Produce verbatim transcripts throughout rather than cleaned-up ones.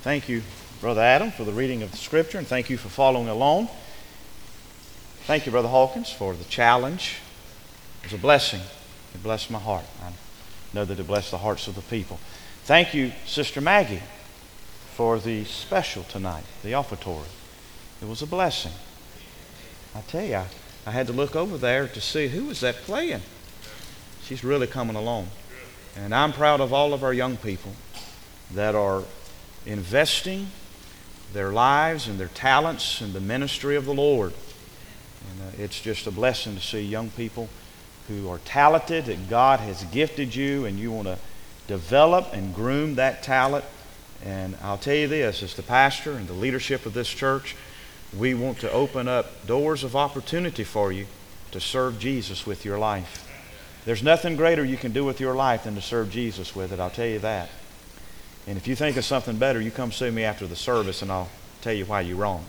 Thank you, Brother Adam, for the reading of the Scripture, and thank you for following along. Thank you, Brother Hawkins, for the challenge. It was a blessing. It blessed my heart. I know that it blessed the hearts of the people. Thank you, Sister Maggie, for the special tonight, the offertory. It was a blessing. I tell you, I, I had to look over there to see who was that playing. She's really coming along. And I'm proud of all of our young people that are investing their lives and their talents in the ministry of the Lord. And uh, it's just a blessing to see young people who are talented, and God has gifted you, and you want to develop and groom that talent. And I'll tell you this, as the pastor and the leadership of this church, we want to open up doors of opportunity for you to serve Jesus with your life. There's nothing greater you can do with your life than to serve Jesus with it, I'll tell you that. And if you think of something better, you come see me after the service and I'll tell you why you're wrong.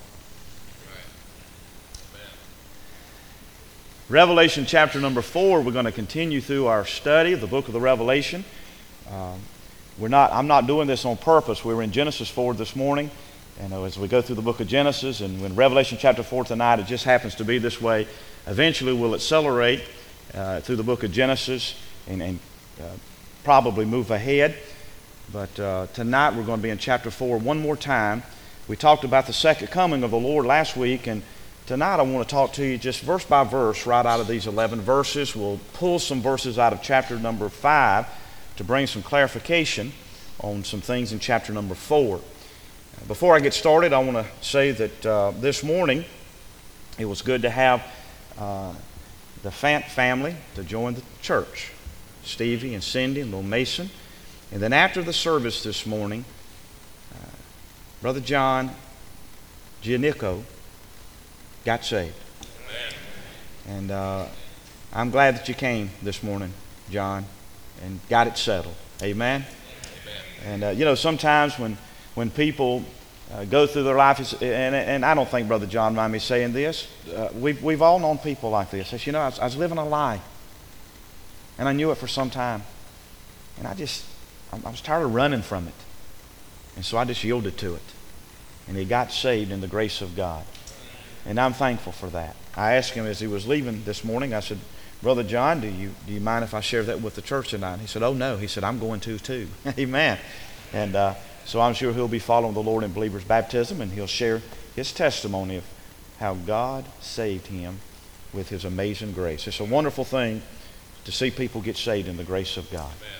Revelation chapter number four, we're going to continue through our study of the book of the Revelation. Um, we're not, I'm not doing this on purpose. We were in Genesis four this morning. And as we go through the book of Genesis, and when Revelation chapter four tonight, it just happens to be this way. Eventually we'll accelerate uh, through the book of Genesis and, and uh, probably move ahead. But uh, tonight we're going to be in chapter four one more time. We talked about the second coming of the Lord last week, and tonight I want to talk to you just verse by verse right out of these eleven verses. We'll pull some verses out of chapter number five to bring some clarification on some things in chapter number four. Before I get started, I want to say that uh, this morning it was good to have uh, the Fant family to join the church. Stevie and Cindy and little Mason. And then after the service this morning, uh, Brother John Giannico got saved. Amen. And uh, I'm glad that you came this morning, John, and got it settled. Amen? Amen. And uh, you know, sometimes when, when people uh, go through their life, and, and I don't think Brother John mind me saying this, uh, we've, we've all known people like this. Says, you know, I was, I was living a lie, and I knew it for some time. And I just... I was tired of running from it. And so I just yielded to it. And he got saved in the grace of God. And I'm thankful for that. I asked him as he was leaving this morning, I said, Brother John, do you do you mind if I share that with the church tonight? He said, oh no. He said, I'm going to too. Amen. And uh, so I'm sure he'll be following the Lord in believer's baptism, and he'll share his testimony of how God saved him with his amazing grace. It's a wonderful thing to see people get saved in the grace of God. Amen.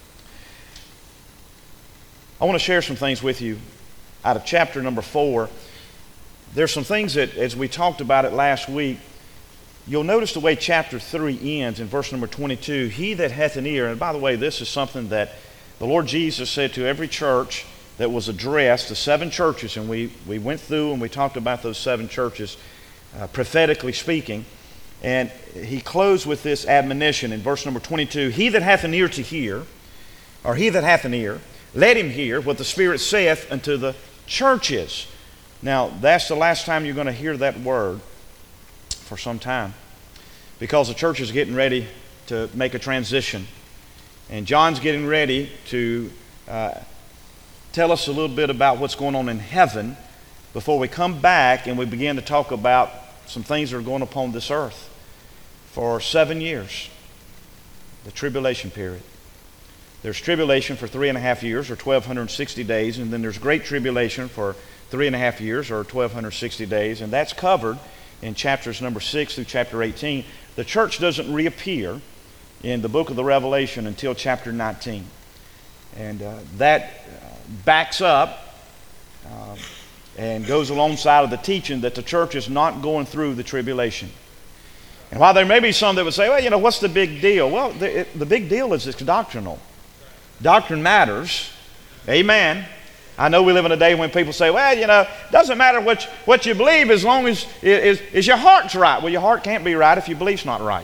I want to share some things with you out of chapter number four. There's some things that, as we talked about it last week, you'll notice the way chapter three ends in verse number twenty-two. He that hath an ear, and by the way, this is something that the Lord Jesus said to every church that was addressed, the seven churches, and we, we went through and we talked about those seven churches, uh, prophetically speaking. And he closed with this admonition in verse number twenty-two. He that hath an ear to hear, or he that hath an ear, let him hear what the Spirit saith unto the churches. Now, that's the last time you're going to hear that word for some time, because the church is getting ready to make a transition. And John's getting ready to uh, tell us a little bit about what's going on in heaven before we come back and we begin to talk about some things that are going upon this earth for seven years, the tribulation period. There's tribulation for three and a half years, or twelve sixty days, and then there's great tribulation for three and a half years, or twelve sixty days, and that's covered in chapters number six through chapter eighteen. The church doesn't reappear in the book of the Revelation until chapter nineteen, and uh, that uh, backs up uh, and goes alongside of the teaching that the church is not going through the tribulation. And while there may be some that would say, well, you know, what's the big deal? Well, the, it, the big deal is it's doctrinal. Doctrine matters. Amen. I know we live in a day when people say, well, you know, it doesn't matter what you, what you believe as long as is, is your heart's right. Well, your heart can't be right if your belief's not right.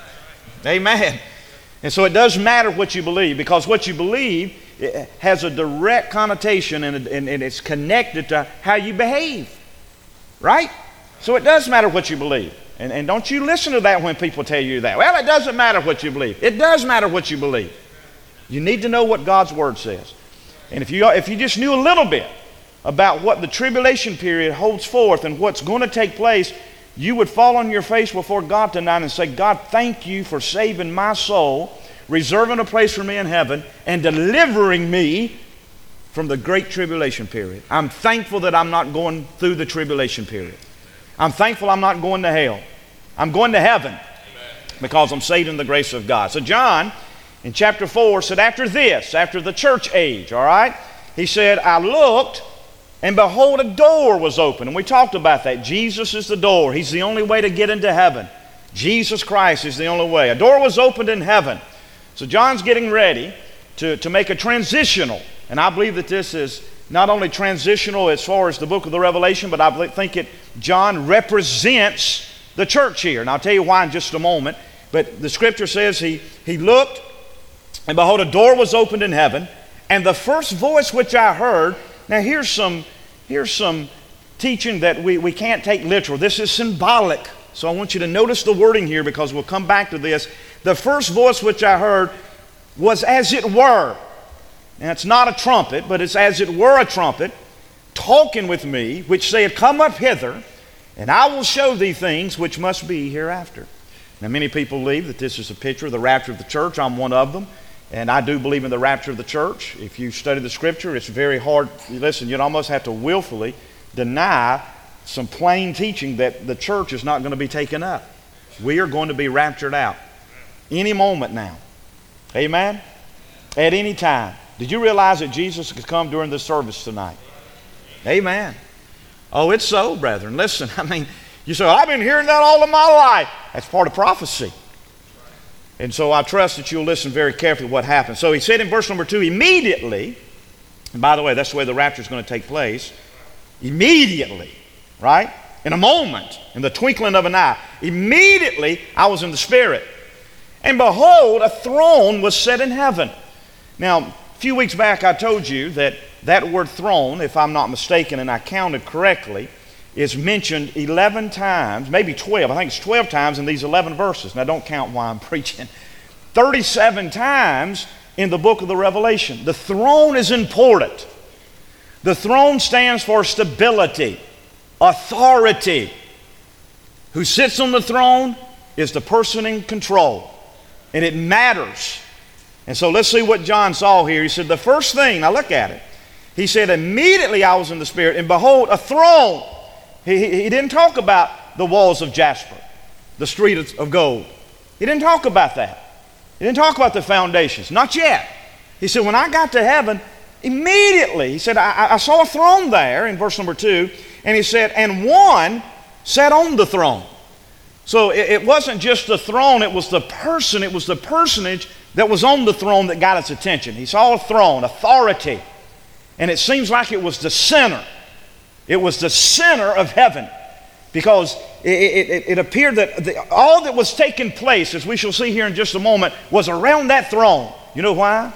Amen. And so it does matter what you believe, because what you believe has a direct connotation and, and, and it's connected to how you behave. Right? So it does matter what you believe. And, and don't you listen to that when people tell you that. Well, it doesn't matter what you believe. It does matter what you believe. You need to know what God's Word says. And if you if you just knew a little bit about what the tribulation period holds forth and what's going to take place, you would fall on your face before God tonight and say, God, thank you for saving my soul, reserving a place for me in heaven, and delivering me from the great tribulation period. I'm thankful that I'm not going through the tribulation period. I'm thankful I'm not going to hell. I'm going to heaven. Amen. Because I'm saved in the grace of God. So John, in chapter four, said after this, after the church age, all right, he said, I looked, and behold, a door was open. And we talked about that. Jesus is the door. He's the only way to get into heaven. Jesus Christ is the only way. A door was opened in heaven. So John's getting ready to, to make a transitional. And I believe that this is not only transitional as far as the book of the Revelation, but I think it, John represents the church here. And I'll tell you why in just a moment. But the scripture says he, he looked, and behold, a door was opened in heaven. And the first voice which I heard, now here's some, here's some teaching that we, we can't take literal. This is symbolic. So I want you to notice the wording here because we'll come back to this. The first voice which I heard was as it were. Now it's not a trumpet, but it's as it were a trumpet, talking with me, which saith, come up hither, and I will show thee things which must be hereafter. Now many people believe that this is a picture of the rapture of the church. I'm one of them. And I do believe in the rapture of the church. If you study the scripture, it's very hard. Listen, you'd almost have to willfully deny some plain teaching that the church is not going to be taken up. We are going to be raptured out any moment now. Amen? At any time. Did you realize that Jesus could come during this service tonight? Amen. Oh, it's so, brethren. Listen, I mean, you say, I've been hearing that all of my life. That's part of prophecy. And so I trust that you'll listen very carefully to what happens. So he said in verse number two, immediately, and by the way, that's the way the rapture is going to take place. Immediately, right? In a moment, in the twinkling of an eye. Immediately, I was in the Spirit. And behold, a throne was set in heaven. Now, a few weeks back I told you that that word throne, if I'm not mistaken and I counted correctly, is mentioned eleven times, maybe twelve. I think it's twelve times in these eleven verses. Now don't count while I'm preaching. thirty-seven times in the book of the Revelation. The throne is important. The throne stands for stability, authority. Who sits on the throne is the person in control. And it matters. And so let's see what John saw here. He said, the first thing, now look at it. He said, immediately I was in the Spirit, and behold, a throne. He, he, he didn't talk about the walls of jasper, the street of gold. He didn't talk about that. He didn't talk about the foundations. Not yet. He said, when I got to heaven, immediately, he said, I, I saw a throne there in verse number two, and he said, and one sat on the throne. So it, it wasn't just the throne, it was the person, it was the personage that was on the throne that got its attention. He saw a throne, authority, and it seems like it was the center. It was the center of heaven because it, it, it appeared that the, all that was taking place, as we shall see here in just a moment, was around that throne. You know why?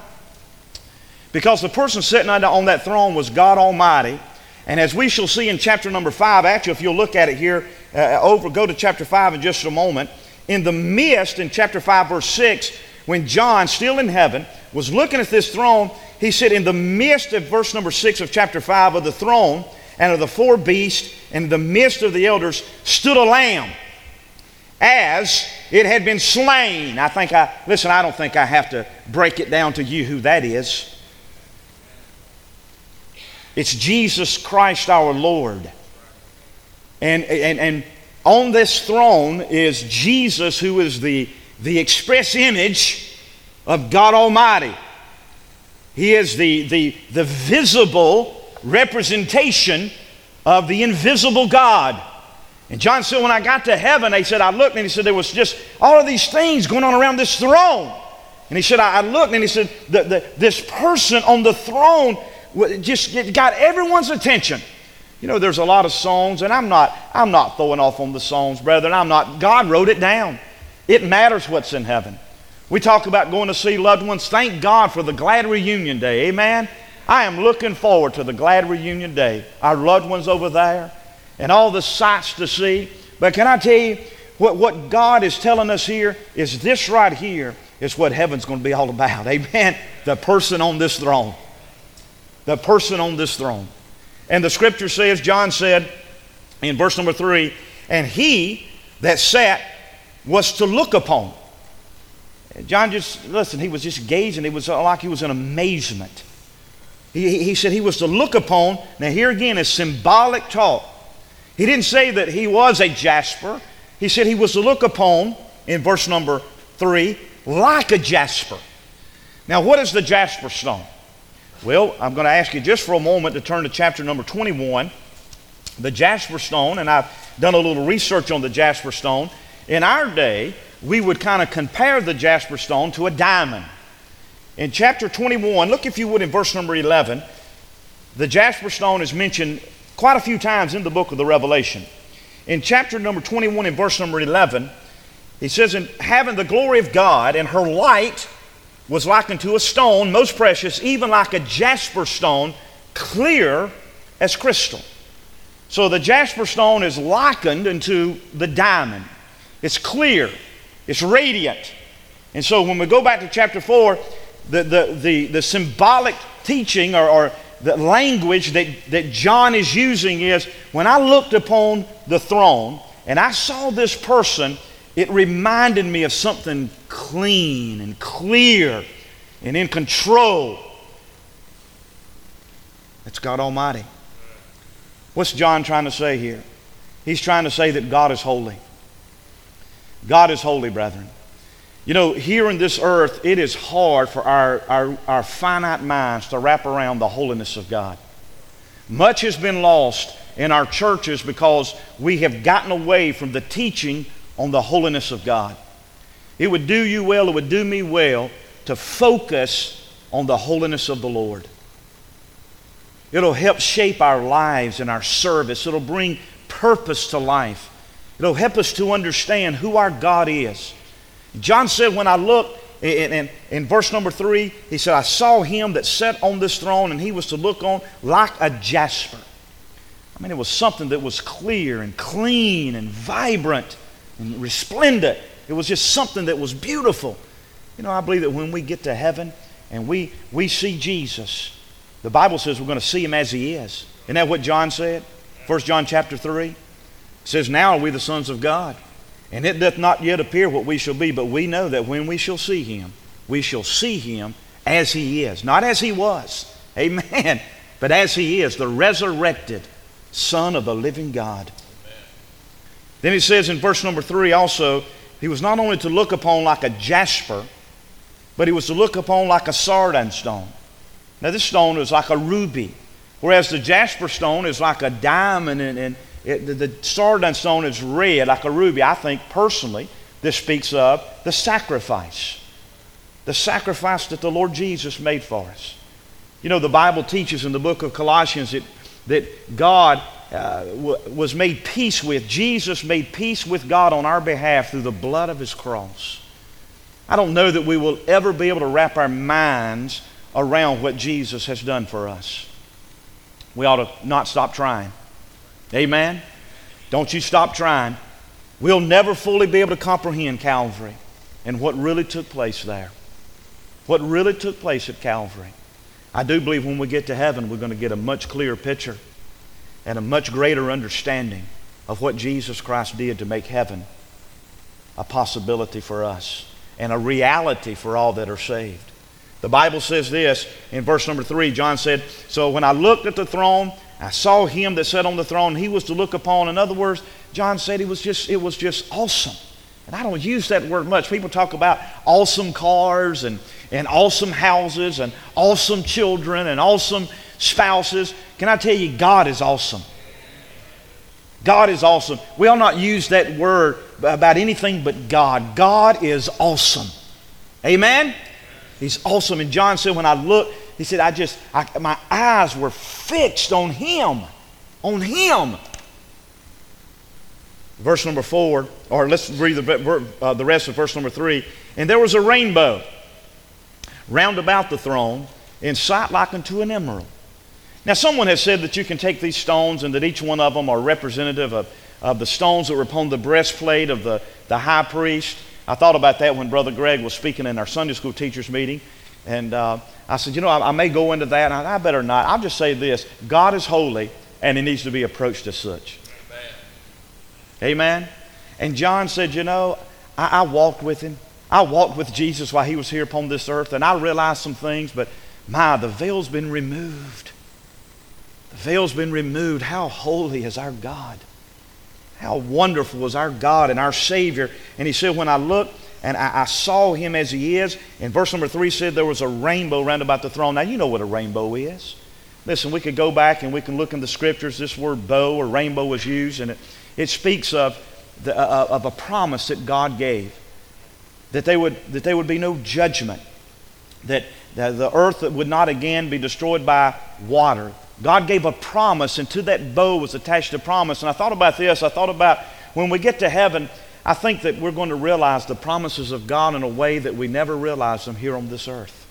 Because the person sitting on that throne was God Almighty. And as we shall see in chapter number five, actually, if you'll look at it here, uh, over, go to chapter five in just a moment. In the midst, in chapter five, verse six, when John, still in heaven, was looking at this throne, he said, in the midst of verse number six of chapter five of the throne, and of the four beasts, and in the midst of the elders, stood a lamb, as it had been slain. I think I, listen, I don't think I have to break it down to you who that is. It's Jesus Christ our Lord. And, and, and on this throne is Jesus, who is the, the express image of God Almighty. He is the, the, the visible representation of the invisible God. And John said, when I got to heaven, he said, I looked, and he said, there was just all of these things going on around this throne. And he said, I, I looked, and he said, the, the, this person on the throne just got everyone's attention. You know, there's a lot of songs, and I'm not, I'm not throwing off on the songs, brethren. I'm not. God wrote it down. It matters what's in heaven. We talk about going to see loved ones. Thank God for the glad reunion day. Amen. I am looking forward to the glad reunion day. Our loved ones over there and all the sights to see. But can I tell you, what, what God is telling us here is this right here is what heaven's going to be all about. Amen. The person on this throne. The person on this throne. And the scripture says, John said in verse number three, and he that sat was to look upon. John just, listen, he was just gazing. It was like he was in amazement. He, he said he was to look upon. Now here again is symbolic talk. He didn't say that he was a jasper. He said he was to look upon, in verse number three, like a jasper. Now what is the jasper stone? Well, I'm going to ask you just for a moment to turn to chapter number twenty-one. The jasper stone, and I've done a little research on the jasper stone. In our day, we would kind of compare the jasper stone to a diamond. In chapter twenty-one, look if you would in verse number eleven, the jasper stone is mentioned quite a few times in the book of the Revelation. In chapter number twenty-one, in verse number eleven, he says, "And having the glory of God, and her light was likened to a stone, most precious, even like a jasper stone, clear as crystal." So the jasper stone is likened unto the diamond. It's clear. It's radiant. And so when we go back to chapter four, the, the, the, the symbolic teaching or, or the language that, that John is using is, when I looked upon the throne and I saw this person, it reminded me of something clean and clear and in control. That's God Almighty. What's John trying to say here? He's trying to say that God is holy. God is holy, brethren. You know, here in this earth, it is hard for our, our, our finite minds to wrap around the holiness of God. Much has been lost in our churches because we have gotten away from the teaching on the holiness of God. It would do you well, it would do me well to focus on the holiness of the Lord. It'll help shape our lives and our service. It'll bring purpose to life. It'll help us to understand who our God is. John said, when I looked, in, in, in verse number three, he said, I saw him that sat on this throne, and he was to look on like a jasper. I mean, it was something that was clear and clean and vibrant and resplendent. It was just something that was beautiful. You know, I believe that when we get to heaven and we, we see Jesus, the Bible says we're going to see him as he is. Isn't that what John said? First John chapter three. It says, now are we the sons of God, and it doth not yet appear what we shall be, but we know that when we shall see him, we shall see him as he is. Not as he was. Amen. But as he is, the resurrected Son of the living God. Amen. Then it says in verse number three also, he was not only to look upon like a jasper, but he was to look upon like a sardine stone. Now this stone is like a ruby, whereas the jasper stone is like a diamond, and, and it, the, the sardine stone is red like a ruby. I think personally this speaks of the sacrifice. The sacrifice that the Lord Jesus made for us. You know, the Bible teaches in the book of Colossians that, that God uh, w- was made peace with. Jesus made peace with God on our behalf through the blood of his cross. I don't know that we will ever be able to wrap our minds around what Jesus has done for us. We ought to not stop trying. Amen? Don't you stop trying. We'll never fully be able to comprehend Calvary and what really took place there. What really took place at Calvary. I do believe when we get to heaven, we're going to get a much clearer picture and a much greater understanding of what Jesus Christ did to make heaven a possibility for us and a reality for all that are saved. The Bible says this in verse number three. John said, so when I looked at the throne, I saw him that sat on the throne. He was to look upon. In other words, John said it was just, it was just awesome. And I don't use that word much. People talk about awesome cars and, and awesome houses and awesome children and awesome spouses. Can I tell you, God is awesome. God is awesome. We ought not use that word about anything but God. God is awesome. Amen? He's awesome. And John said, when I looked, he said, I just, I, my eyes were fixed on him. On him. Verse number four, or let's read the, uh, the rest of verse number three. And there was a rainbow round about the throne, in sight like unto an emerald. Now someone has said that you can take these stones and that each one of them are representative of, of the stones that were upon the breastplate of the, the high priest. I thought about that when Brother Greg was speaking in our Sunday school teachers meeting. And uh, I said, you know, I, I may go into that, and I, I better not. I'll just say this. God is holy, and He needs to be approached as such. Amen. Amen? And John said, you know, I, I walked with Him. I walked with Jesus while He was here upon this earth, and I realized some things, but my, the veil's been removed. The veil's been removed. How holy is our God. How wonderful is our God and our Savior. And he said, when I looked and I, I saw Him as He is, and verse number three said there was a rainbow round about the throne. Now you know what a rainbow is. Listen, we could go back and we can look in the Scriptures. This word bow or rainbow was used, and it, it speaks of, the, uh, of a promise that God gave. That, they would, that there would be no judgment. That the, the earth would not again be destroyed by water. God gave a promise, and to that bow was attached a promise. And I thought about this. I thought about when we get to heaven, I think that we're going to realize the promises of God in a way that we never realized them here on this earth.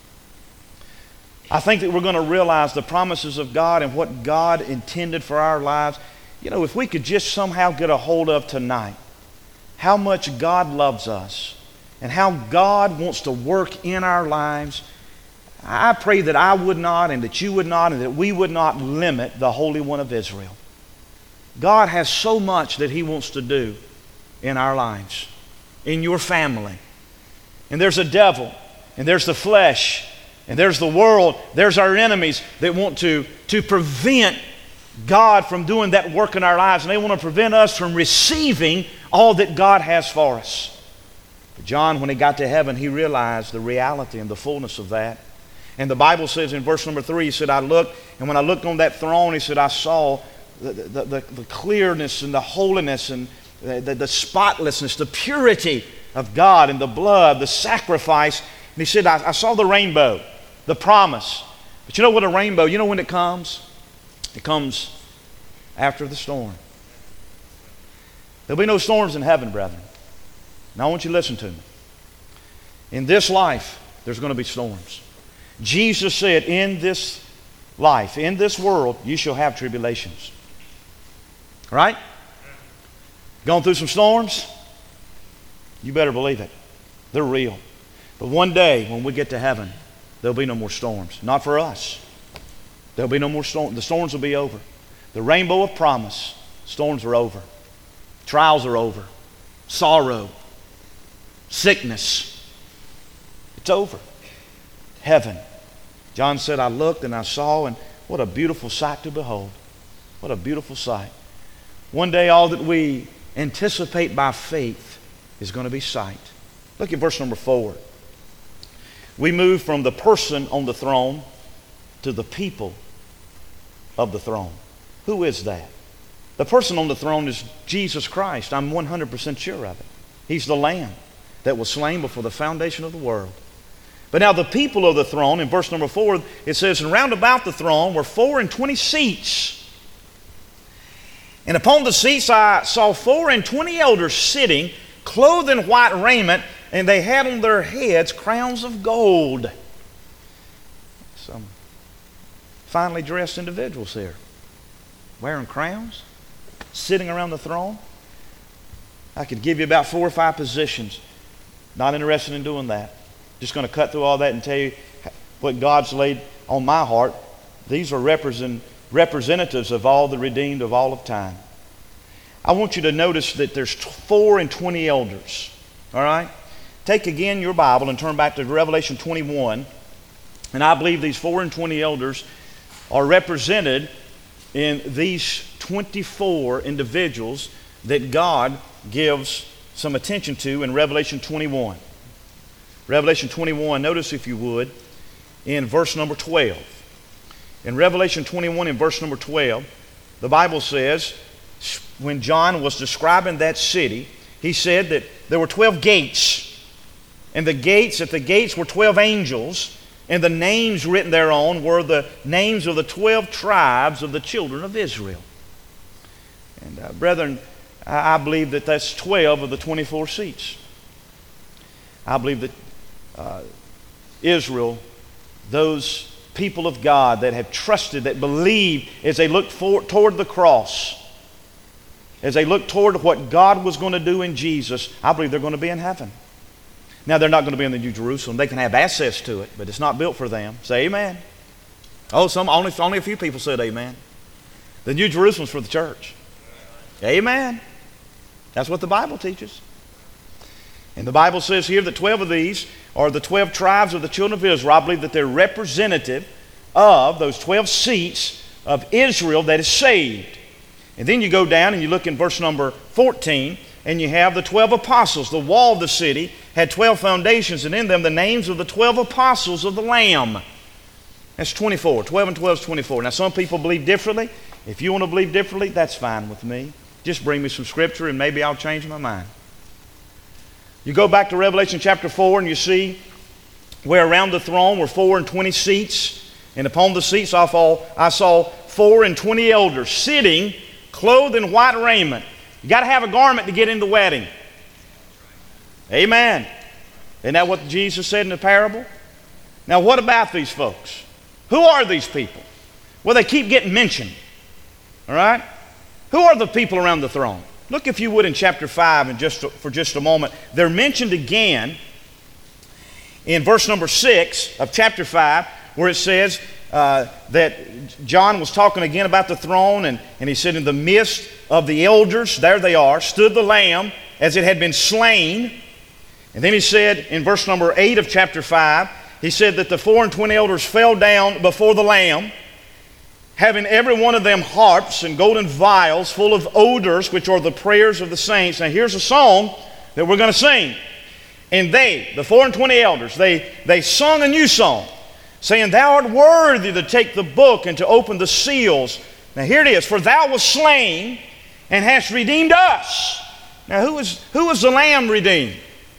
I think that we're going to realize the promises of God and what God intended for our lives. You know, if we could just somehow get a hold of tonight how much God loves us and how God wants to work in our lives, I pray that I would not, and that you would not, and that we would not limit the Holy One of Israel. God has so much that He wants to do in our lives, in your family. And there's a devil, and there's the flesh, and there's the world, there's our enemies that want to, to prevent God from doing that work in our lives, and they want to prevent us from receiving all that God has for us. But John, when he got to heaven, he realized the reality and the fullness of that. And the Bible says in verse number three, he said, I looked, and when I looked on that throne, he said, I saw the, the, the, the clearness and the holiness and the, the, the spotlessness, the purity of God and the blood, the sacrifice. And he said, I, I saw the rainbow, the promise. But you know what a rainbow, you know when it comes? It comes after the storm. There'll be no storms in heaven, brethren. Now I want you to listen to me. In this life, there's going to be storms. Jesus said, in this life, in this world, you shall have tribulations. Right? Going through some storms? You better believe it. They're real. But one day, when we get to heaven, there'll be no more storms. Not for us. There'll be no more storms. The storms will be over. The rainbow of promise. Storms are over. Trials are over. Sorrow. Sickness. It's over. Heaven. John said, I looked and I saw, and what a beautiful sight to behold. What a beautiful sight. One day all that we anticipate by faith is going to be sight. Look at verse number four. We move from the person on the throne to the people of the throne. Who is that? The person on the throne is Jesus Christ. I'm one hundred percent sure of it. He's the Lamb that was slain before the foundation of the world. But now the people of the throne, in verse number four, it says, and round about the throne were four and twenty seats. And upon the seats I saw four and twenty elders sitting, clothed in white raiment, and they had on their heads crowns of gold. Some finely dressed individuals here, wearing crowns, sitting around the throne. I could give you about four or five positions. Not interested in doing that. Just going to cut through all that and tell you what God's laid on my heart. These are represent, representatives of all the redeemed of all of time. I want you to notice that there's four and twenty elders. All right? Take again your Bible and turn back to Revelation twenty-one. And I believe these four and twenty elders are represented in these twenty-four individuals that God gives some attention to in Revelation twenty-one. Revelation twenty-one, notice if you would, in verse number twelve. In Revelation twenty-one, in verse number twelve, the Bible says, when John was describing that city, he said that there were twelve gates. And the gates, at the gates were twelve angels, and the names written thereon were the names of the twelve tribes of the children of Israel. And uh, brethren, I, I believe that that's twelve of the twenty-four seats. I believe that uh, Israel, those people of God that have trusted, that believed as they looked forward toward the cross, as they looked toward what God was going to do in Jesus, I believe they're going to be in heaven. Now, they're not going to be in the New Jerusalem. They can have access to it, but it's not built for them. Say amen. Oh, some only, only a few people said amen. The New Jerusalem's for the church. Amen. That's what the Bible teaches. And the Bible says here that twelve of these are the twelve tribes of the children of Israel. I believe that they're representative of those twelve seats of Israel that is saved. And then you go down and you look in verse number fourteen, and you have the twelve apostles. The wall of the city had twelve foundations, and in them the names of the twelve apostles of the Lamb. That's twenty-four. twelve and twelve is twenty-four. Now, some people believe differently. If you want to believe differently, that's fine with me. Just bring me some scripture and maybe I'll change my mind. You go back to Revelation chapter four and you see where around the throne were four and twenty seats. And upon the seats I saw four and twenty elders sitting, clothed in white raiment. You got to have a garment to get in the wedding. Amen. Isn't that what Jesus said in the parable? Now, what about these folks? Who are these people? Well, they keep getting mentioned. All right? Who are the people around the throne? Look, if you would, in chapter five and just for just a moment. They're mentioned again in verse number six of chapter five, where it says uh, that John was talking again about the throne, and, and he said, in the midst of the elders, there they are, stood the Lamb as it had been slain. And then he said in verse number eight of chapter five, he said that the four and twenty elders fell down before the Lamb, having every one of them harps and golden vials full of odors, which are the prayers of the saints. Now here's a song that we're going to sing. And they, the four and twenty elders, they, they sung a new song, saying, Thou art worthy to take the book and to open the seals. Now here it is. For thou wast slain and hast redeemed us. Now who was, who was the Lamb redeemed?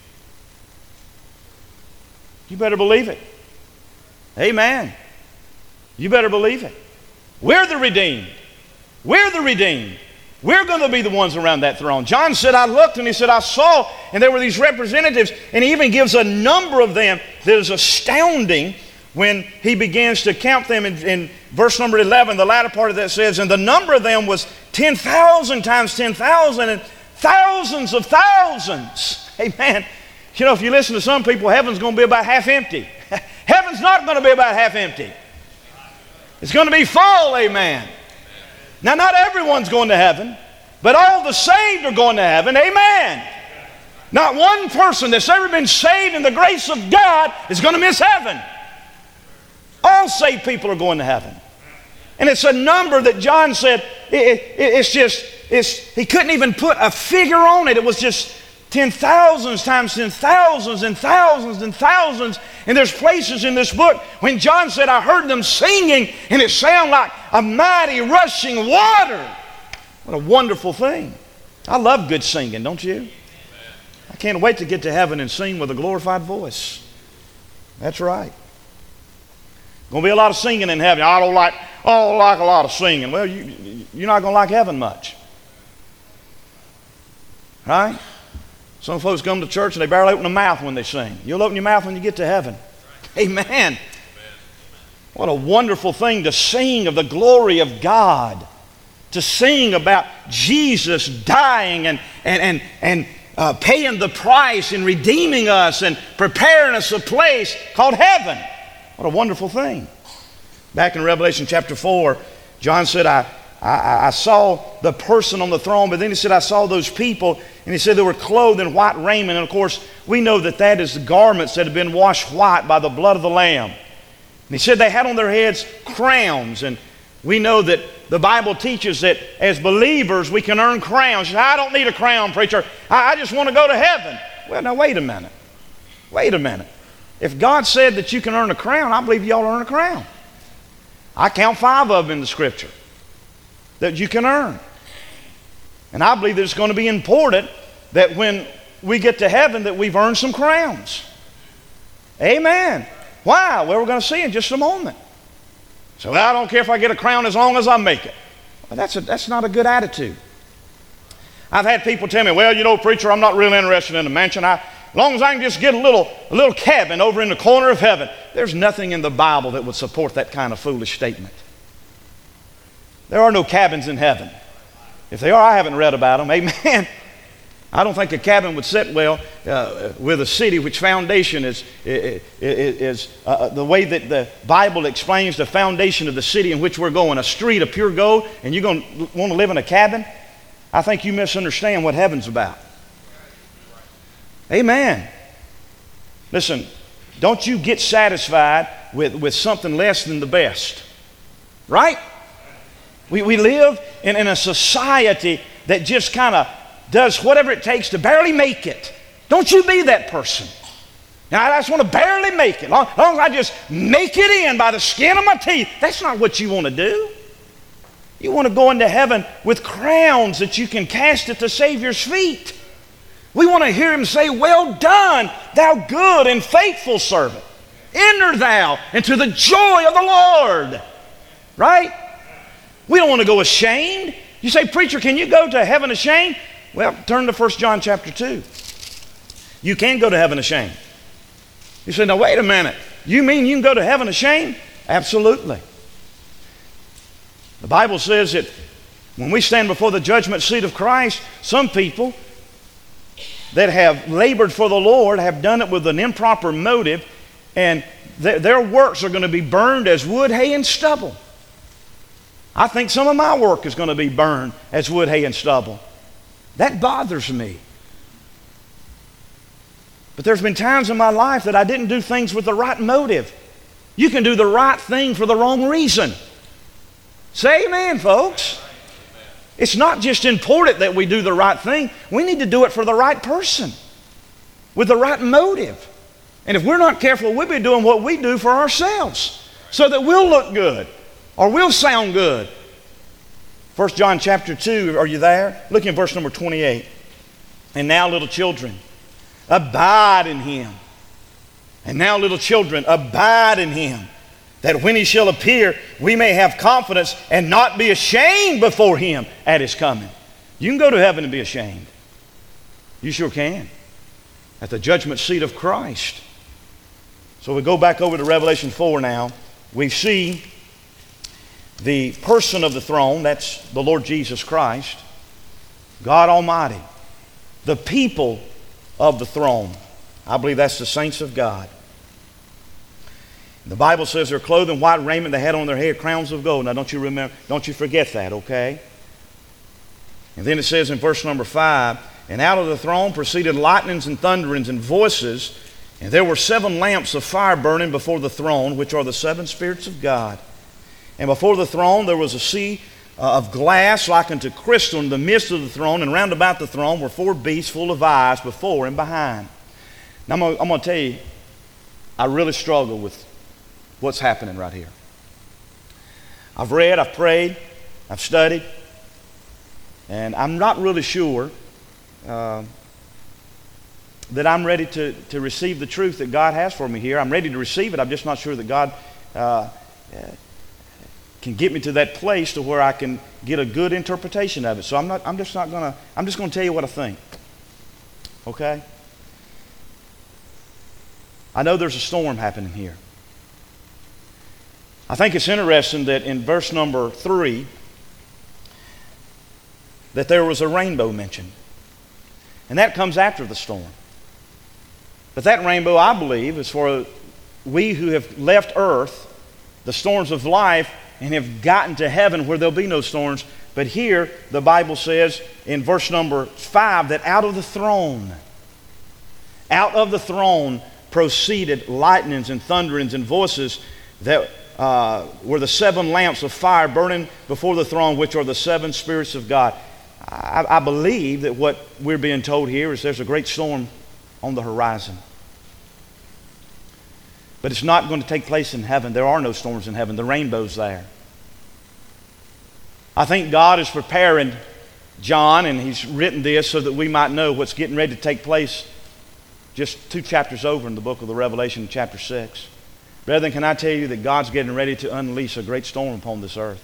You better believe it. Amen. You better believe it. We're the redeemed. We're the redeemed. We're going to be the ones around that throne. John said, I looked and he said, I saw, and there were these representatives, and he even gives a number of them that is astounding when he begins to count them in, in verse number eleven. The latter part of that says, and the number of them was ten thousand times ten thousand and thousands of thousands. Amen. You know, if you listen to some people, heaven's going to be about half empty. Heaven's not going to be about half empty. It's going to be full, amen. Now, not everyone's going to heaven, but all the saved are going to heaven, amen. Not one person that's ever been saved in the grace of God is going to miss heaven. All saved people are going to heaven. And it's a number that John said, it, it, it's just, it's, he couldn't even put a figure on it. It was just ten thousands times ten thousands and thousands and thousands. And there's places in this book when John said, I heard them singing and it sounded like a mighty rushing water. What a wonderful thing. I love good singing, don't you? I can't wait to get to heaven and sing with a glorified voice. That's right. Going to be a lot of singing in heaven. I don't like, I don't like a lot of singing. Well, you, you're not going to like heaven much. Right? Some folks come to church and they barely open their mouth when they sing. You'll open your mouth when you get to heaven. Amen. Amen. What a wonderful thing to sing of the glory of God. To sing about Jesus dying and, and, and, and uh, paying the price and redeeming us and preparing us a place called heaven. What a wonderful thing. Back in Revelation chapter four, John said, I, I, I saw the person on the throne, but then he said, I saw those people, and he said they were clothed in white raiment. And of course, we know that that is the garments that have been washed white by the blood of the Lamb. And he said they had on their heads crowns, and we know that the Bible teaches that as believers we can earn crowns. I don't need a crown, preacher. I, I just want to go to heaven. Well, now wait a minute. Wait a minute. If God said that you can earn a crown, I believe you ought to earn a crown. I count five of them in the Scripture that you can earn. And I believe that it's going to be important that when we get to heaven that we've earned some crowns. Amen. Why? Well, we're going to see in just a moment. So I don't care if I get a crown as long as I make it. Well, that's, a, that's not a good attitude. I've had people tell me, well, you know, preacher, I'm not really interested in a mansion. I, as long as I can just get a little, a little cabin over in the corner of heaven. There's nothing in the Bible that would support that kind of foolish statement. There are no cabins in heaven. If they are, I haven't read about them. Amen. I don't think a cabin would sit well uh, with a city which foundation is, is, is uh, the way that the Bible explains the foundation of the city in which we're going, a street of pure gold, and you're going to want to live in a cabin? I think you misunderstand what heaven's about. Amen. Listen, don't you get satisfied with, with something less than the best. Right? We, we live in, in a society that just kind of does whatever it takes to barely make it. Don't you be that person. Now, I just want to barely make it. Long, long as I just make it in by the skin of my teeth. That's not what you want to do. You want to go into heaven with crowns that you can cast at the Savior's feet. We want to hear Him say, "Well done, thou good and faithful servant. Enter thou into the joy of the Lord." Right? We don't want to go ashamed. You say, "Preacher, can you go to heaven ashamed?" Well, turn to First John chapter two. You can go to heaven ashamed. You say, "Now wait a minute. You mean you can go to heaven ashamed?" Absolutely. The Bible says that when we stand before the judgment seat of Christ, some people that have labored for the Lord have done it with an improper motive, and th- their works are going to be burned as wood, hay, and stubble. I think some of my work is going to be burned as wood, hay, and stubble. That bothers me. But there's been times in my life that I didn't do things with the right motive. You can do the right thing for the wrong reason. Say amen, folks. It's not just important that we do the right thing. We need to do it for the right person, with the right motive. And if we're not careful, we'll be doing what we do for ourselves, so that we'll look good, or we'll sound good. First John chapter two, are you there? Look in verse number twenty-eight. "And now, little children, abide in Him. And now, little children, abide in Him, that when He shall appear, we may have confidence and not be ashamed before Him at His coming." You can go to heaven and be ashamed. You sure can. At the judgment seat of Christ. So we go back over to Revelation four now. We see the person of the throne, that's the Lord Jesus Christ, God Almighty. The people of the throne, I believe that's the saints of God. The Bible says they're clothed in white raiment, they had on their head crowns of gold. Now don't you remember, don't you forget that, okay? And then it says in verse number five, "And out of the throne proceeded lightnings and thunderings and voices, and there were seven lamps of fire burning before the throne, which are the seven spirits of God. And before the throne there was a sea uh, of glass like unto crystal in the midst of the throne, and round about the throne were four beasts full of eyes before and behind." Now I'm going to tell you, I really struggle with what's happening right here. I've read, I've prayed, I've studied, and I'm not really sure uh, that I'm ready to, to receive the truth that God has for me here. I'm ready to receive it. I'm just not sure that God uh, can get me to that place to where I can get a good interpretation of it. So I'm not. I'm just not gonna. I'm just gonna tell you what I think. Okay. I know there's a storm happening here. I think it's interesting that in verse number three, that there was a rainbow mentioned. And that comes after the storm. But that rainbow, I believe, is for we who have left earth, the storms of life, and have gotten to heaven where there'll be no storms. But here, the Bible says in verse number five that out of the throne, out of the throne proceeded lightnings and thunderings and voices that uh, were the seven lamps of fire burning before the throne, which are the seven spirits of God. I, I believe that what we're being told here is there's a great storm on the horizon. But it's not going to take place in heaven. There are no storms in heaven. The rainbow's there. I think God is preparing John, and he's written this so that we might know what's getting ready to take place just two chapters over in the book of the Revelation, chapter six. Brethren, can I tell you that God's getting ready to unleash a great storm upon this earth?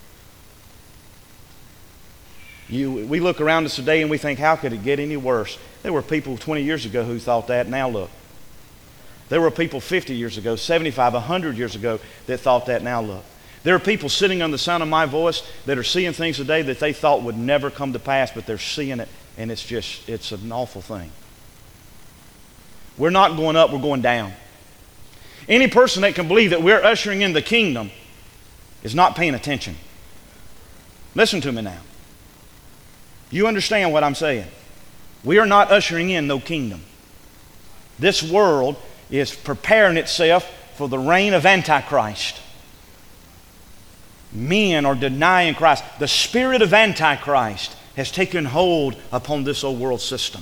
You, we look around us today and we think, how could it get any worse? There were people twenty years ago who thought that. Now look. There were people fifty years ago, seventy-five, one hundred years ago that thought that. Now look. There are people sitting on the sound of my voice that are seeing things today that they thought would never come to pass, but they're seeing it and it's just, it's an awful thing. We're not going up, we're going down. Any person that can believe that we're ushering in the kingdom is not paying attention. Listen to me now. You understand what I'm saying? We are not ushering in no kingdom. This world is preparing itself for the reign of Antichrist. Men are denying Christ. The spirit of Antichrist has taken hold upon this old world system.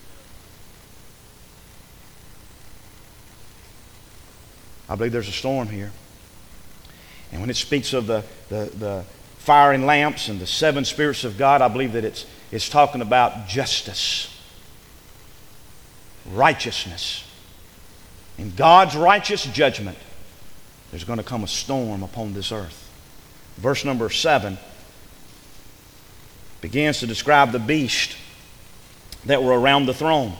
I believe there's a storm here. And when it speaks of the, the, the fire and lamps and the seven spirits of God, I believe that it's, it's talking about justice, righteousness. In God's righteous judgment, there's going to come a storm upon this earth. Verse number seven begins to describe the beast that were around the throne.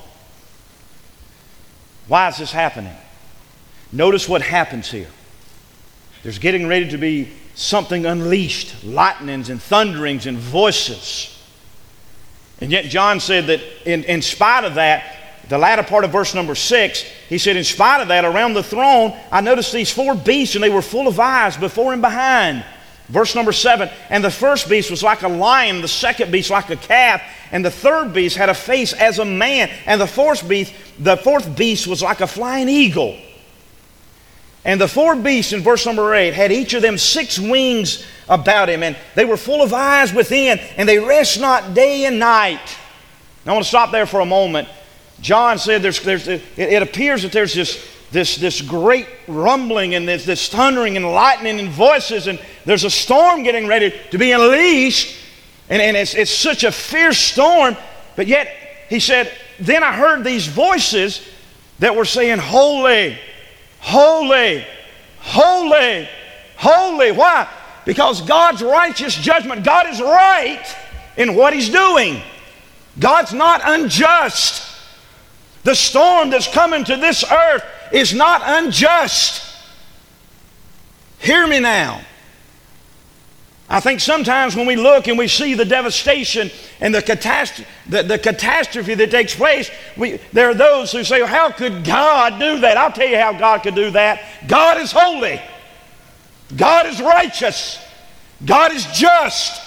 Why is this happening? Notice what happens here. There's getting ready to be something unleashed, lightnings and thunderings and voices. And yet John said that in, in spite of that, the latter part of verse number six, he said, in spite of that, around the throne, I noticed these four beasts, and they were full of eyes before and behind. Verse number seven, and the first beast was like a lion, the second beast like a calf, and the third beast had a face as a man, and the fourth beast, the fourth beast was like a flying eagle. And the four beasts in verse number eight had each of them six wings about him, and they were full of eyes within, and they rest not day and night. Now I want to stop there for a moment. John said there's, there's, it, it appears that there's this, this, this great rumbling and this, this thundering and lightning and voices, and there's a storm getting ready to be unleashed, and, and it's, it's such a fierce storm. But yet, he said, then I heard these voices that were saying, holy, holy, holy, holy. Why? Because God's righteous judgment, God is right in what He's doing. God's not unjust. The storm that's coming to this earth is not unjust. Hear me now. I think sometimes when we look and we see the devastation and the catastrophe, the, the catastrophe that takes place, we, there are those who say, well, how could God do that? I'll tell you how God could do that. God is holy. God is righteous. God is just.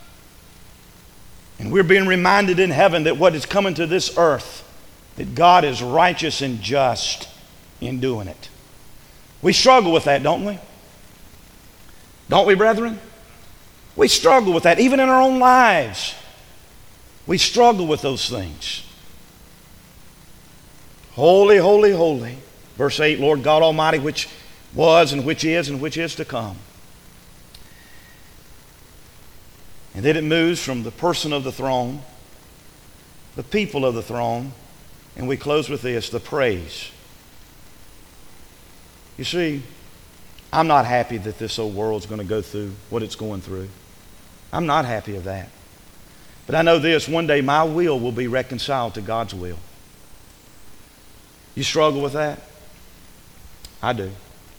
And we're being reminded in heaven that what is coming to this earth, that God is righteous and just in doing it. We struggle with that, don't we? Don't we, brethren? We struggle with that, even in our own lives. We struggle with those things. Holy, holy, holy. Verse eight, Lord God Almighty, which was and which is and which is to come. And then it moves from the person of the throne, the people of the throne, and we close with this, the praise. You see, I'm not happy that this old world's going to go through what it's going through. I'm not happy of that. But I know this, one day my will will be reconciled to God's will. You struggle with that? I do.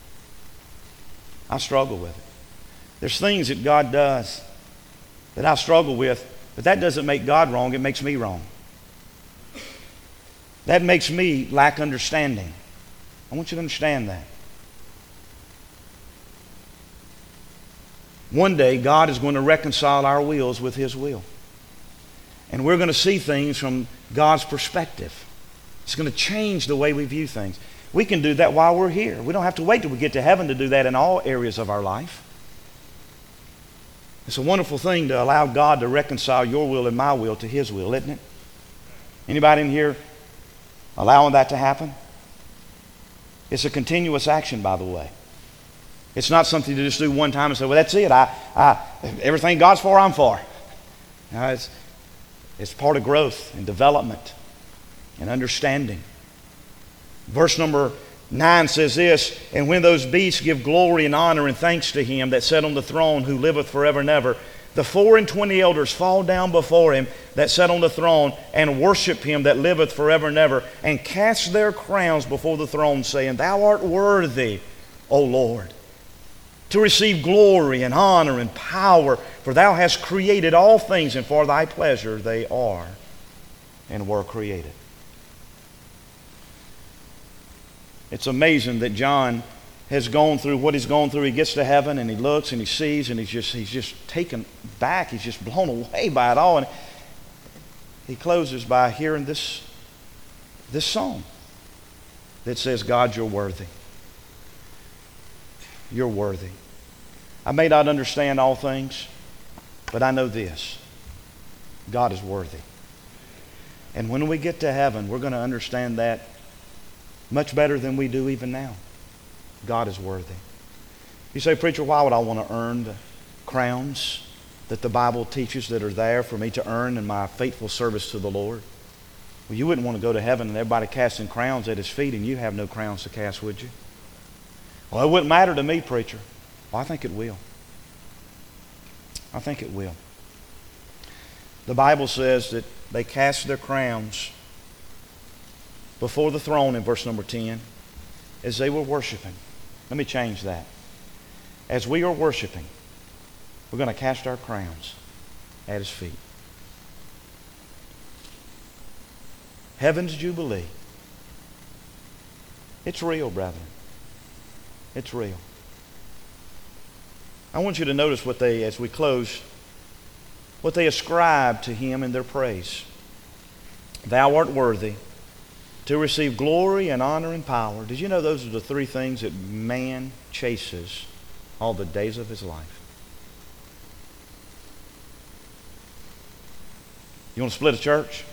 I struggle with it. There's things that God does that I struggle with, but that doesn't make God wrong, it makes me wrong. That makes me lack understanding. I want you to understand that. One day, God is going to reconcile our wills with His will. And we're going to see things from God's perspective. It's going to change the way we view things. We can do that while we're here. We don't have to wait till we get to heaven to do that in all areas of our life. It's a wonderful thing to allow God to reconcile your will and my will to His will, isn't it? Anybody in here allowing that to happen? It's a continuous action, by the way. It's not something to just do one time and say, well, that's it. I, I, everything God's for, I'm for. No, it's, it's part of growth and development and understanding. Verse number nine says this, and when those beasts give glory and honor and thanks to Him that sat on the throne, who liveth forever and ever, the four and twenty elders fall down before Him that sat on the throne and worship Him that liveth forever and ever, and cast their crowns before the throne, saying, Thou art worthy, O Lord, to receive glory and honor and power, for Thou hast created all things, and for Thy pleasure they are. and were created. It's amazing that John has gone through what he's gone through. He gets to heaven and he looks and he sees and he's just he's just taken back. He's just blown away by it all. And he closes by hearing this, this song that says, God, you're worthy. You're worthy. I may not understand all things, but I know this. God is worthy. And when we get to heaven, we're going to understand that much better than we do even now. God is worthy. You say, preacher, why would I want to earn the crowns that the Bible teaches that are there for me to earn in my faithful service to the Lord? Well, you wouldn't want to go to heaven and everybody casting crowns at his feet and you have no crowns to cast, would you? Well, it wouldn't matter to me, preacher. Well, I think it will. I think it will. The Bible says that they cast their crowns before the throne in verse number ten as they were worshiping. Let me change that. As we are worshiping, we're going to cast our crowns at his feet. Heaven's Jubilee. It's real, brethren. It's real. I want you to notice what they, as we close, what they ascribe to him in their praise. Thou art worthy to receive glory and honor and power. Did you know those are the three things that man chases all the days of his life? You want to split a church?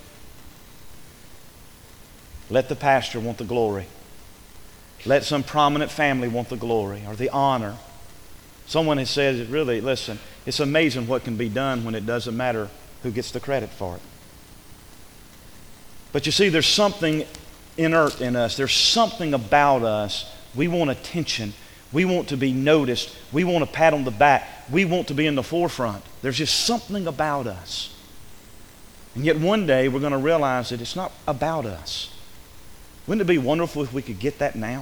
Let the pastor want the glory. Let some prominent family want the glory or the honor. Someone has said, really, listen, it's amazing what can be done when it doesn't matter who gets the credit for it. But you see, there's something inert in us. There's something about us. We want attention. We want to be noticed. We want a pat on the back. We want to be in the forefront. There's just something about us. And yet one day we're going to realize that it's not about us. Wouldn't it be wonderful if we could get that now?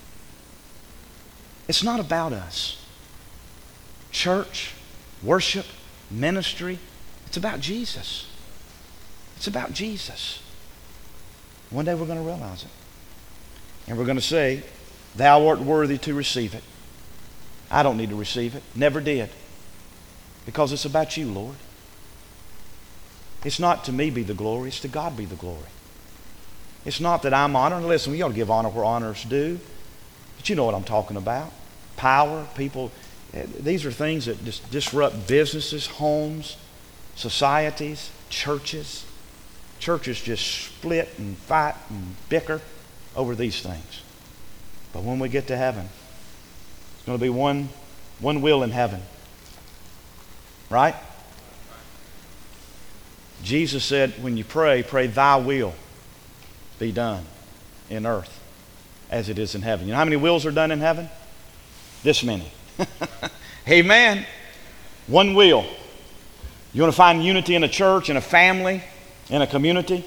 It's not about us. Church, worship, ministry, it's about Jesus. It's about Jesus. One day we're going to realize it. And we're going to say, thou art worthy to receive it. I don't need to receive it. Never did. Because it's about you, Lord. It's not to me be the glory. It's to God be the glory. It's not that I'm honored. Listen, we ought to give honor where honor's due. But you know what I'm talking about. Power, people. These are things that just disrupt businesses, homes, societies, churches. Churches just split and fight and bicker over these things. But when we get to heaven, it's going to be one, one will in heaven. Right? Jesus said, when you pray, pray thy will be done in earth as it is in heaven. You know how many wills are done in heaven? This many. Amen. One will. You want to find unity in a church, in a family, in a community?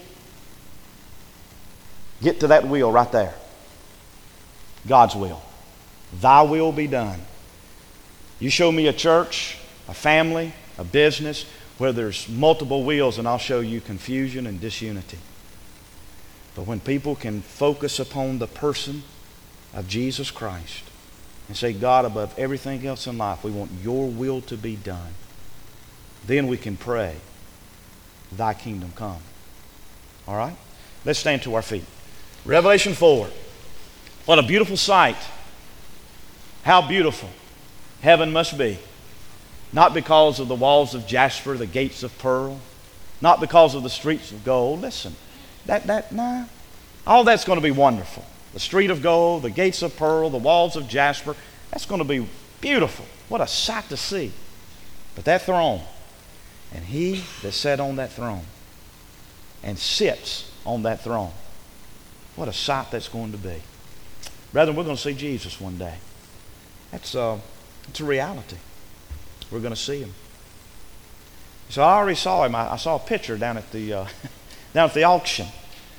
Get to that will right there. God's will. Thy will be done. You show me a church, a family, a business where there's multiple wills, and I'll show you confusion and disunity. But when people can focus upon the person of Jesus Christ and say, God, above everything else in life, we want your will to be done, then we can pray, thy kingdom come. All right? Let's stand to our feet. Revelation four. What a beautiful sight. How beautiful heaven must be. Not because of the walls of jasper, the gates of pearl, not because of the streets of gold. Listen, that, that, nah, all that's going to be wonderful. The street of gold, the gates of pearl, the walls of jasper, that's going to be beautiful. What a sight to see. But that throne, and he that sat on that throne and sits on that throne, what a sight that's going to be. Brethren, we're going to see Jesus one day. That's uh, it's a reality. We're going to see him. So I already saw him. I, I saw a picture down at the uh, down at the auction.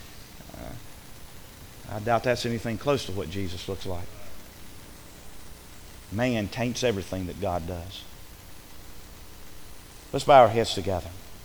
Uh, I doubt that's anything close to what Jesus looks like. Man taints everything that God does. Let's bow our heads together.